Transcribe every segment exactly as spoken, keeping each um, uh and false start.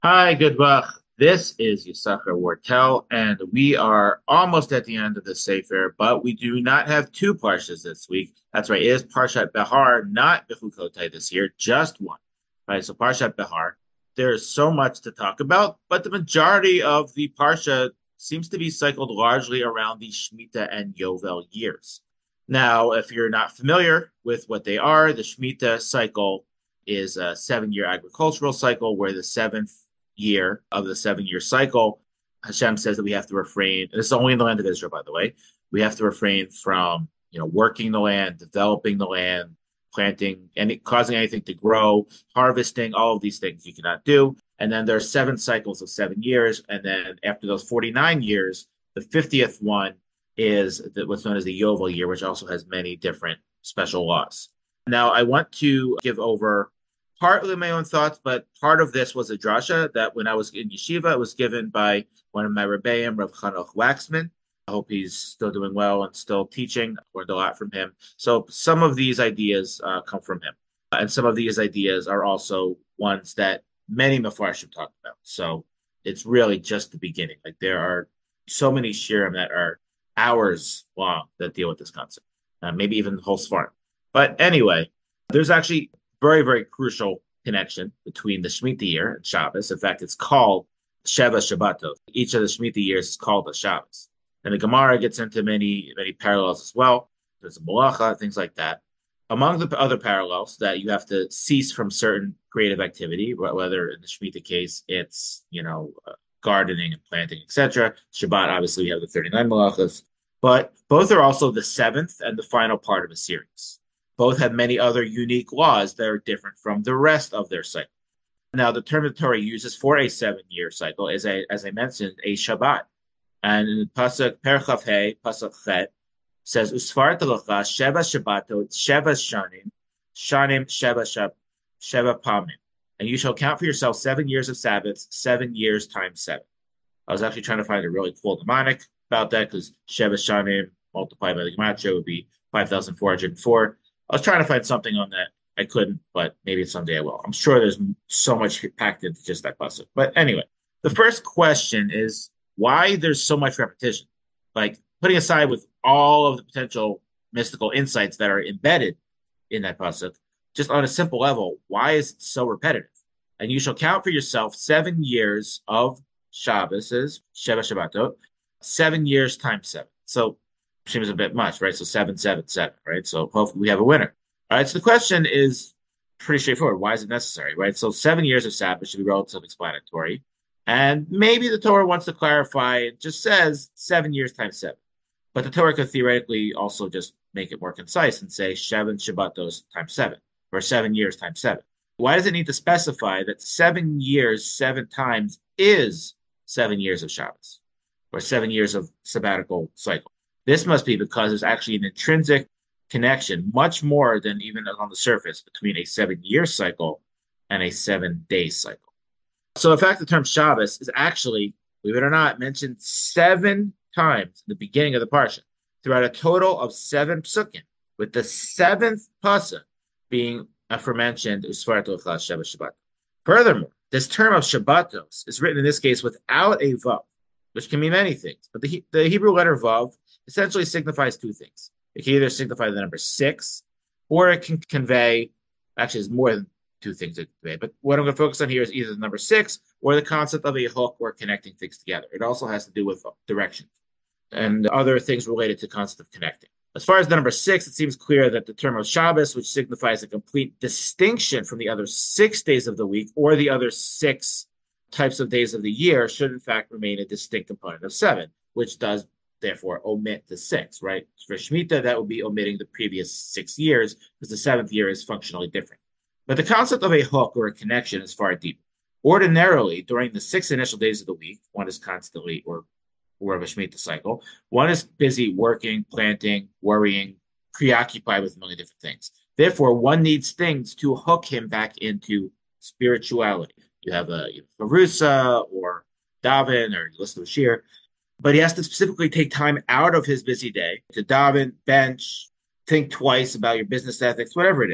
Hi, good luck. This is Yisachar Wartel, and we are almost at the end of the Sefer, but we do not have two parshas this week. That's right, it is Parshat Behar, not Bechukotai this year, just one. Right, so Parshat Behar. There is so much to talk about, but the majority of the parsha seems to be cycled largely around the Shemitah and Yovel years. Now, if you're not familiar with what they are, the Shemitah cycle is a seven-year agricultural cycle where the seventh year of the seven year cycle, Hashem says that we have to refrain. This is only in the land of Israel, by the way. We have to refrain from, you know, working the land, developing the land, planting, and causing anything to grow, harvesting, all of these things you cannot do. And then there are seven cycles of seven years. And then after those forty-nine years, the fiftieth one is the, what's known as the Yovel year, which also has many different special laws. Now, I want to give over partly my own thoughts, but part of this was a drasha that when I was in yeshiva, it was given by one of my rebbeim, Rav Chanoch Waxman. I hope he's still doing well and still teaching. I learned a lot from him. So some of these ideas uh, come from him. And some of these ideas are also ones that many Mefarshim talk about. So it's really just the beginning. Like there are so many shirim that are hours long that deal with this concept, uh, maybe even the whole Sfarim. But anyway, there's actually very, very crucial connection between the Shemitah year and Shabbos. In fact, it's called Sheva Shabbatot. Each of the Shemitah years is called a Shabbos. And the Gemara gets into many, many parallels as well. There's a Malacha, things like that. Among the other parallels that you have to cease from certain creative activity, whether in the Shemitah case, it's, you know, uh, gardening and planting, et cetera. Shabbat, obviously, we have the thirty-nine Malachas. But both are also the seventh and the final part of a series. Both have many other unique laws that are different from the rest of their cycle. Now, the term the Torah uses for a seven-year cycle is, a, as I mentioned, a Shabbat. And in Pasuk Perchav Hey, Pasuk Chet, says, Usfar Talacha, Sheva Shabbatot, Sheva Shanim, Shanim Sheva Shab, Sheva Pamim. And you shall count for yourself seven years of Sabbaths, seven years times seven. I was actually trying to find a really cool mnemonic about that because Sheva Shanim multiplied by the Gematria would be five thousand four hundred four. I was trying to find something on that. I couldn't, but maybe someday I will. I'm sure there's so much packed into just that puzzle. But anyway, the first question is why there's so much repetition. Like putting aside with all of the potential mystical insights that are embedded in that pasuk, just on a simple level, why is it so repetitive? And you shall count for yourself seven years of Shabbos, is Sheva Shabbatot, seven years times seven. So seems a bit much, right? So seven, seven, seven, right? So hopefully we have a winner. All right. So the question is pretty straightforward. Why is it necessary, right? So seven years of Sabbath should be relatively explanatory. And maybe the Torah wants to clarify, it just says seven years times seven. But the Torah could theoretically also just make it more concise and say seven Shabbatos times seven, or seven years times seven. Why does it need to specify that seven years, seven times is seven years of Shabbos, or seven years of sabbatical cycle? This must be because there's actually an intrinsic connection, much more than even on the surface, between a seven-year cycle and a seven-day cycle. So, in fact, the term Shabbos is actually, believe it or not, mentioned seven times in the beginning of the parsha, throughout a total of seven psukim, with the seventh pasuk being aforementioned Usfar Tochas Sheva Shabbat. Furthermore, this term of Shabbatos is written in this case without a vav, which can mean many things, but the, the Hebrew letter vav essentially signifies two things. It can either signify the number six, or it can convey, actually, there's more than two things it can convey. But what I'm going to focus on here is either the number six or the concept of a hook or connecting things together. It also has to do with direction and other things related to concept of connecting. As far as the number six, it seems clear that the term of Shabbos, which signifies a complete distinction from the other six days of the week or the other six types of days of the year, should in fact remain a distinct component of seven, which does therefore omit the six, right? For Shemitah, that would be omitting the previous six years because the seventh year is functionally different. But the concept of a hook or a connection is far deeper. Ordinarily, during the six initial days of the week, one is constantly, or or of a Shemitah cycle, one is busy working, planting, worrying, preoccupied with a million different things. Therefore, one needs things to hook him back into spirituality. You have a Farusa or Davin or you listen to a Shir, but he has to specifically take time out of his busy day to daven, bench, think twice about your business ethics, whatever it is.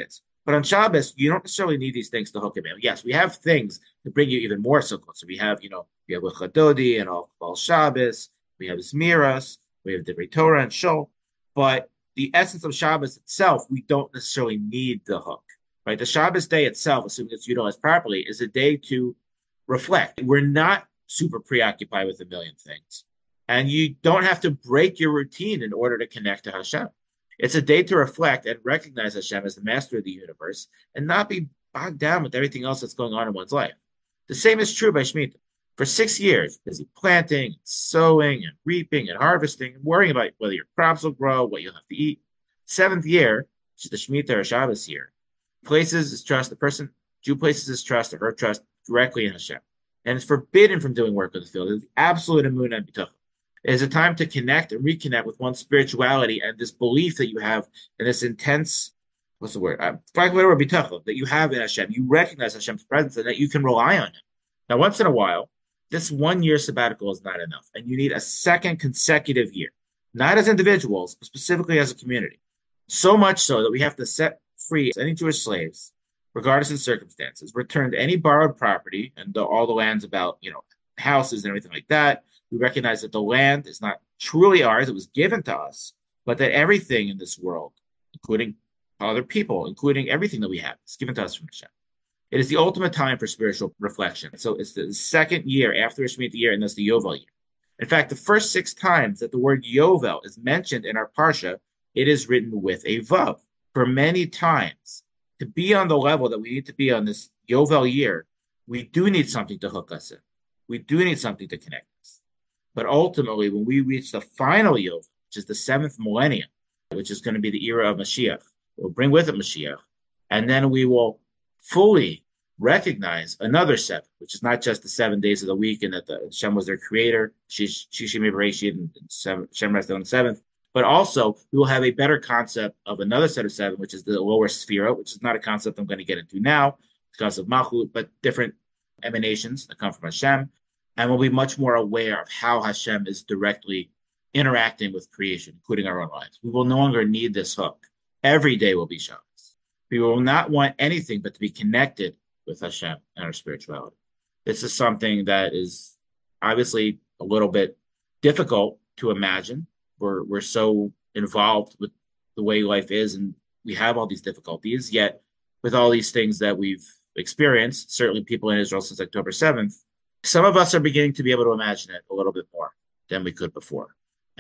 But on Shabbos, you don't necessarily need these things to hook him in. Yes, we have things to bring you even more sukkot. So we have, you know, we have Chadodi and all, all Shabbos, we have Zmiras, we have Divrei Torah and Shul. But the essence of Shabbos itself, we don't necessarily need the hook, right? The Shabbos day itself, assuming it's utilized properly, is a day to reflect. We're not super preoccupied with a million things. And you don't have to break your routine in order to connect to Hashem. It's a day to reflect and recognize Hashem as the master of the universe and not be bogged down with everything else that's going on in one's life. The same is true by Shemitah. For six years, busy planting, sowing, and reaping, and harvesting, and worrying about whether your crops will grow, what you'll have to eat. Seventh year, which is the Shemitah or Shabbos year, places his trust, the person, Jew places his trust or her trust directly in Hashem. And is forbidden from doing work in the field. It's the absolute emunah and bitachon. It is a time to connect and reconnect with one's spirituality and this belief that you have in this intense, what's the word? Uh, that you have in Hashem. You recognize Hashem's presence and that you can rely on Him. Now, once in a while, this one year sabbatical is not enough, and you need a second consecutive year, not as individuals, but specifically as a community. So much so that we have to set free any Jewish slaves, regardless of circumstances, return any borrowed property and the, all the lands about, you know, houses and everything like that. We recognize that the land is not truly ours. It was given to us, but that everything in this world, including other people, including everything that we have, is given to us from Hashem. It is the ultimate time for spiritual reflection. So it's the second year after the Shemitah year, and that's the Yovel year. In fact, the first six times that the word Yovel is mentioned in our Parsha, it is written with a Vav. For many times, to be on the level that we need to be on this Yovel year, we do need something to hook us in. We do need something to connect us. But ultimately, when we reach the final Yovel, which is the seventh millennium, which is going to be the era of Mashiach, we'll bring with it Mashiach, and then we will fully recognize another seven, which is not just the seven days of the week and that the Hashem was their creator, Shishim Bereshit, and Hashem rested on the seventh, but also we will have a better concept of another set of seven, which is the lower Sphira, which is not a concept I'm going to get into now, because of Malchut, but different emanations that come from Hashem, and we'll be much more aware of how Hashem is directly interacting with creation, including our own lives. We will no longer need this hook. Every day will be Shabbos. We will not want anything but to be connected with Hashem and our spirituality. This is something that is obviously a little bit difficult to imagine. We're, we're so involved with the way life is, and we have all these difficulties, yet with all these things that we've experienced, certainly people in Israel since October seventh, some of us are beginning to be able to imagine it a little bit more than we could before.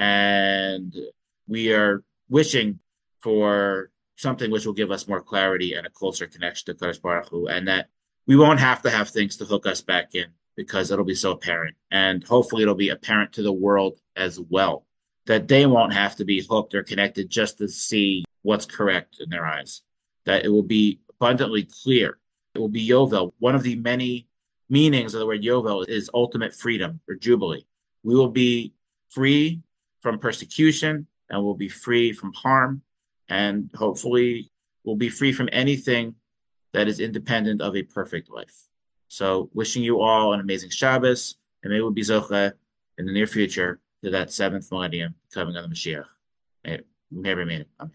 And we are wishing for something which will give us more clarity and a closer connection to Kadosh Baruch Hu, and that we won't have to have things to hook us back in because it'll be so apparent. And hopefully it'll be apparent to the world as well, that they won't have to be hooked or connected just to see what's correct in their eyes, that it will be abundantly clear. It will be Yovel. One of the many meanings of the word Yovel is ultimate freedom or jubilee. We will be free from persecution and we'll be free from harm, and hopefully we'll be free from anything that is independent of a perfect life. So wishing you all an amazing Shabbos, and may we be zocheh in the near future to that seventh millennium coming on the Mashiach. May it remain. Amen.